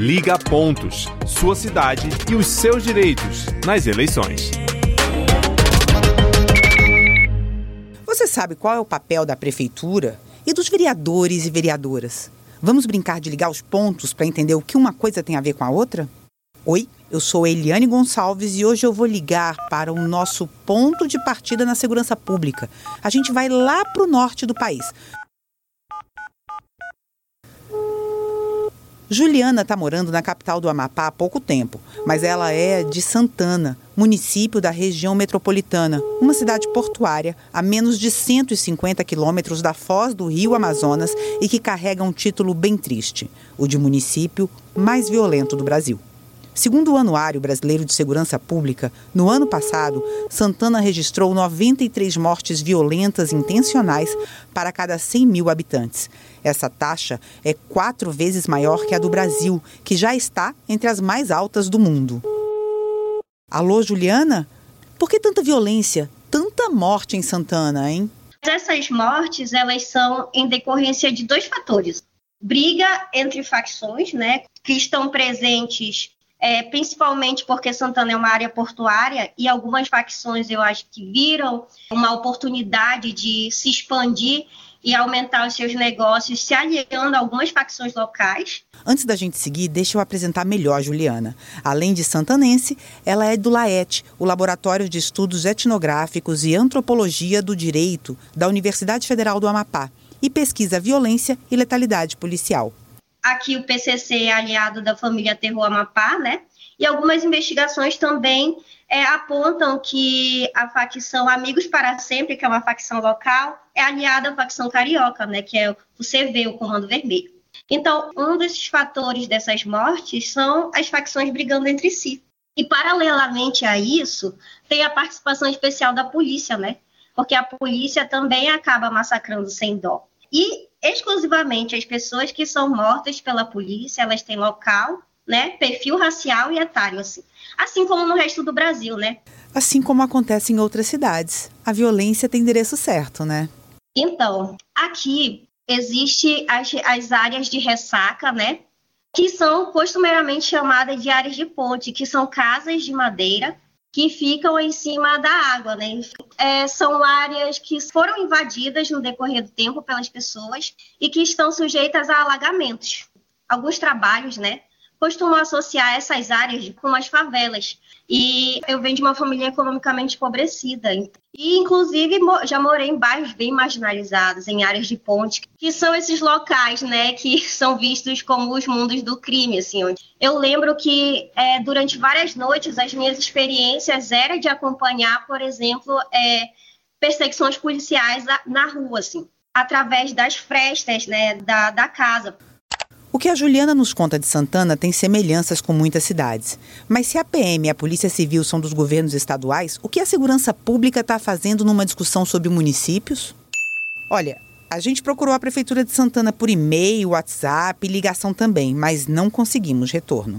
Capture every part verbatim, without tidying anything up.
Liga Pontos. Sua cidade e os seus direitos nas eleições. Você sabe qual é o papel da prefeitura e dos vereadores e vereadoras? Vamos brincar de ligar os pontos para entender o que uma coisa tem a ver com a outra? Oi, eu sou Eliane Gonçalves e hoje eu vou ligar para o nosso ponto de partida na segurança pública. A gente vai lá para o norte do país. Juliana está morando na capital do Amapá há pouco tempo, mas ela é de Santana, município da região metropolitana, uma cidade portuária a menos de cento e cinquenta quilômetros da foz do rio Amazonas e que carrega um título bem triste, o de município mais violento do Brasil. Segundo o Anuário Brasileiro de Segurança Pública, no ano passado, Santana registrou noventa e três mortes violentas intencionais para cada cem mil habitantes. Essa taxa é quatro vezes maior que a do Brasil, que já está entre as mais altas do mundo. Alô, Juliana? Por que tanta violência, tanta morte em Santana, hein? Essas mortes, elas são em decorrência de dois fatores. Briga entre facções, né, que estão presentes É, principalmente porque Santana é uma área portuária e algumas facções, eu acho que viram uma oportunidade de se expandir e aumentar os seus negócios, se aliando a algumas facções locais. Antes da gente seguir, deixa eu apresentar melhor a Juliana. Além de santanense, ela é do LAET, o Laboratório de Estudos Etnográficos e Antropologia do Direito da Universidade Federal do Amapá, e pesquisa violência e letalidade policial. Aqui o P C C é aliado da família Terror Amapá, né? E algumas investigações também é, apontam que a facção Amigos para Sempre, que é uma facção local, é aliada à facção carioca, né? Que é o C V, o Comando Vermelho. Então, um desses fatores dessas mortes são as facções brigando entre si. E, paralelamente a isso, tem a participação especial da polícia, né? Porque a polícia também acaba massacrando sem dó. E exclusivamente as pessoas que são mortas pela polícia, elas têm local, né, perfil racial e etário, assim. Assim como no resto do Brasil, né? Assim como acontece em outras cidades. A violência tem endereço certo, né? Então, aqui existe as, as áreas de ressaca, né? Que são costumeiramente chamadas de áreas de ponte, que são casas de madeira que ficam em cima da água, né? É, são áreas que foram invadidas no decorrer do tempo pelas pessoas e que estão sujeitas a alagamentos. Alguns trabalhos, né, costumam associar essas áreas com as favelas. E eu venho de uma família economicamente empobrecida. E, inclusive, já morei em bairros bem marginalizados, em áreas de ponte, que são esses locais, né, que são vistos como os mundos do crime, assim. Eu lembro que, é, durante várias noites, as minhas experiências eram de acompanhar, por exemplo, é, perseguições policiais na rua, assim, através das frestas, né, da, da casa. O que a Juliana nos conta de Santana tem semelhanças com muitas cidades. Mas se a P M e a Polícia Civil são dos governos estaduais, o que a segurança pública está fazendo numa discussão sobre municípios? Olha, a gente procurou a Prefeitura de Santana por e-mail, WhatsApp e ligação também, mas não conseguimos retorno.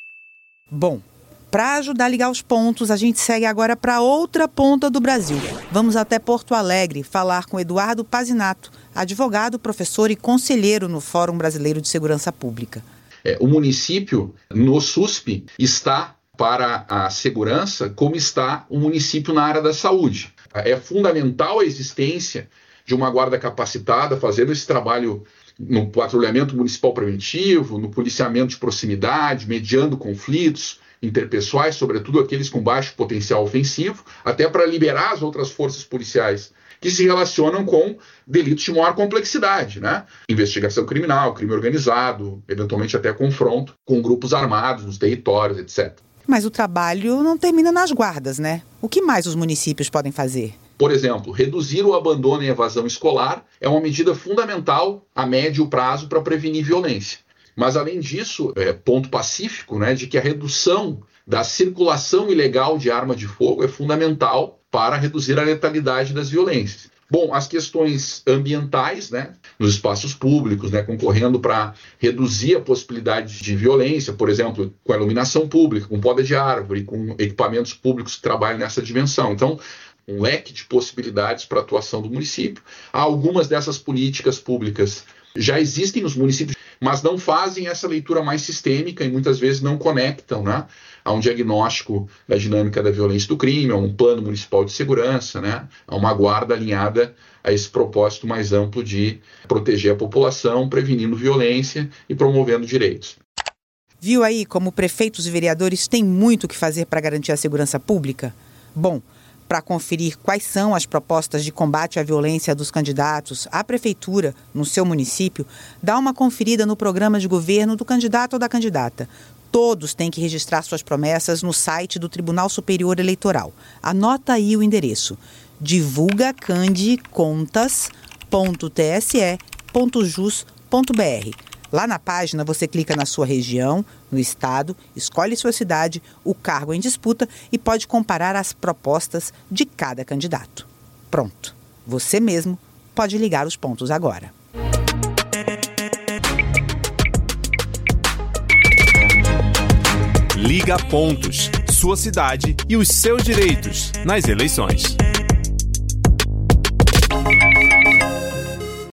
Bom, para ajudar a ligar os pontos, a gente segue agora para outra ponta do Brasil. Vamos até Porto Alegre falar com Eduardo Pazinato, advogado, professor e conselheiro no Fórum Brasileiro de Segurança Pública. É, o município, no S U S P, está para a segurança como está o município na área da saúde. É fundamental a existência de uma guarda capacitada fazendo esse trabalho no patrulhamento municipal preventivo, no policiamento de proximidade, mediando conflitos interpessoais, sobretudo aqueles com baixo potencial ofensivo, até para liberar as outras forças policiais que se relacionam com delitos de maior complexidade, né? Investigação criminal, crime organizado, eventualmente até confronto com grupos armados nos territórios, etcétera. Mas o trabalho não termina nas guardas, né? O que mais os municípios podem fazer? Por exemplo, reduzir o abandono e evasão escolar é uma medida fundamental a médio prazo para prevenir violência. Mas, além disso, é ponto pacífico, né, de que a redução da circulação ilegal de arma de fogo é fundamental para reduzir a letalidade das violências. Bom, as questões ambientais, né, nos espaços públicos, né, concorrendo para reduzir a possibilidade de violência, por exemplo, com a iluminação pública, com poda de árvore, com equipamentos públicos que trabalham nessa dimensão. Então, um leque de possibilidades para a atuação do município. Algumas dessas políticas públicas já existem nos municípios mas não fazem essa leitura mais sistêmica e muitas vezes não conectam, né, a um diagnóstico da dinâmica da violência do crime, a um plano municipal de segurança, né, a uma guarda alinhada a esse propósito mais amplo de proteger a população, prevenindo violência e promovendo direitos. Viu aí como prefeitos e vereadores têm muito o que fazer para garantir a segurança pública? Bom, para conferir quais são as propostas de combate à violência dos candidatos à prefeitura no seu município, dá uma conferida no programa de governo do candidato ou da candidata. Todos têm que registrar suas promessas no site do Tribunal Superior Eleitoral. Anota aí o endereço: divulga cande contas ponto t s e ponto jus ponto b r. Lá na página você clica na sua região, no estado, escolhe sua cidade, o cargo em disputa e pode comparar as propostas de cada candidato. Pronto, você mesmo pode ligar os pontos agora. Liga Pontos. Sua cidade e os seus direitos nas eleições.